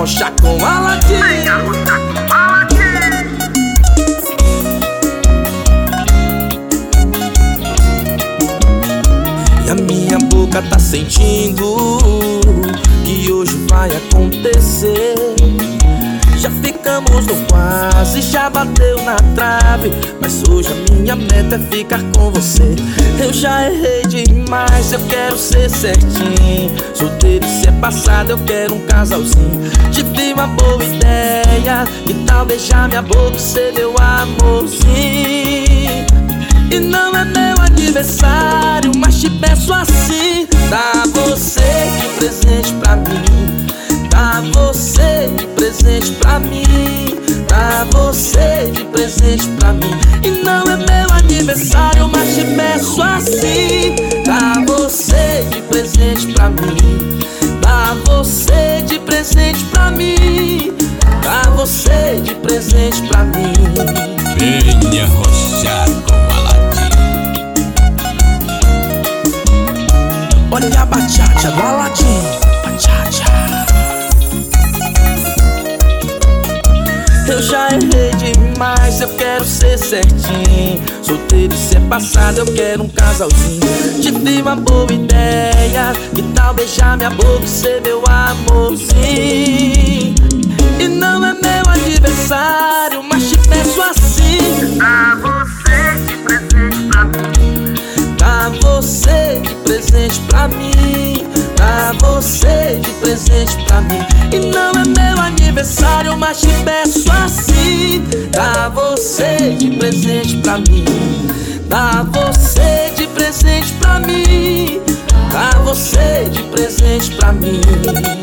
arrochar com Aladim. E a minha boca tá sentindo que hoje vai acontecer. Já ficamos no quase, já bateu na trave, mas hoje a minha meta é ficar com você. Eu já errei demais, eu quero ser certinho. Solteiro e ser passado, eu quero um casalzinho. Tive uma boa ideia, que tal beijar minha boca e ser meu amorzinho? E não é meu aniversário, mas te peço assim: dá você de presente pra mim. Dá você de presente pra mim. Dá você de presente pra mim. E não é meu aniversário, mas te peço assim: dá você de presente pra mim. Dá você de presente pra mim. Dá você de presente pra mim. Venha arrochar com Aladim. Olha a bachata do Aladim. Bachata. Eu já errei demais, eu quero ser certinho. Solteiro e ser passado, eu quero um casalzinho. Tive uma boa ideia, que tal beijar minha boca e ser meu amorzinho? E não é meu aniversário, mas te peço assim: dá você de presente pra mim. Dá você de presente pra mim. Dá você de presente pra mim. E não é meu aniversário, mas te peço assim: dá você de presente pra mim. Dá você de presente pra mim. Dá você de presente pra mim.